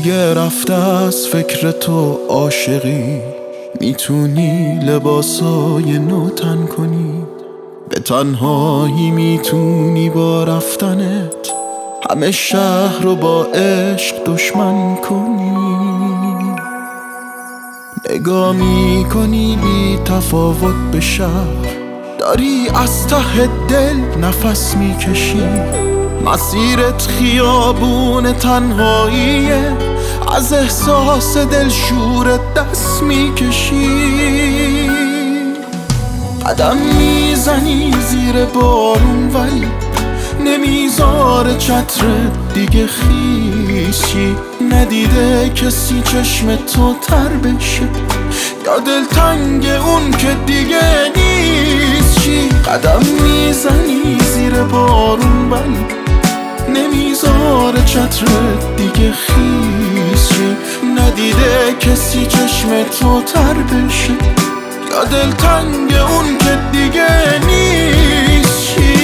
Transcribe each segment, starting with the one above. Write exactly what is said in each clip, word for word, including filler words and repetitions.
دیگه رفته از فکر تو عاشقی، میتونی لباسای نو تن کنی، به تنهایی میتونی با رفتنت همه شهر رو با عشق دشمن کنی. نگاه میکنی بی تفاوت به شهر، داری از ته دل نفس میکشی، مسیرت خیابون تنهاییه، از احساس دلشورت دست میکشی. قدم میزنی زیر بارون ولی نمیذاره چترت دیگه خیسی، ندیده کسی چشم تو تر بشه یا دلتنگ اون که دیگه نیست چی. قدم میزنی زیر بارون ولی نمیذاره چترت دیگه خیسی، ندیده کسی چشم تو تر بشه یا دلتنگ اون که دیگه نیست چی.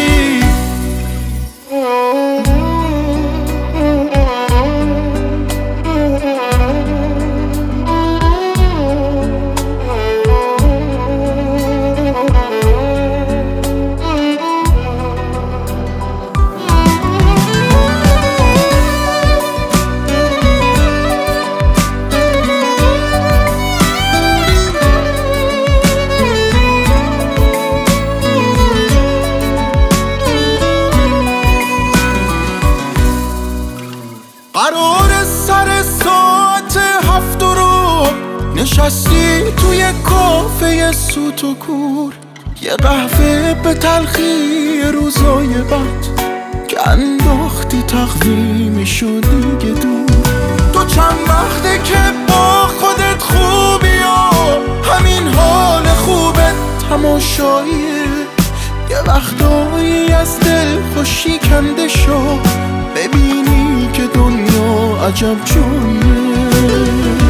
قرار سر ساعت هفت رو نشستی توی کافه سوت و کور، یه قهوه به تلخی روزای بد که انداختی تقویمشو دیگه دور. تو چند وقته که با خودت خوبی و همین حال خوبت تماشاییه، یه وقتایی از دل خوشی کنده شو ببینی که دنیا عجب جاییه.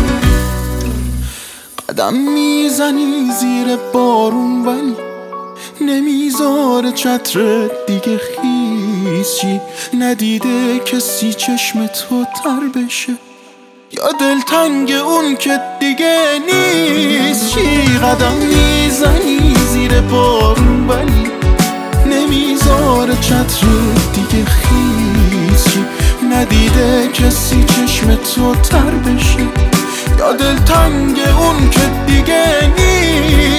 قدم میزنی زیر بارون ولی نمیذاره چترت دیگه خیسی، ندیده کسی چشم تو تر بشه یا دلتنگ اون که دیگه نیست چی. قدم میزنی زیر بارون ولی نمیذاره چترت دیگه خیسی، ندیده کسی چشم تو تر بشه یا دلتنگ اون که دیگه نیست.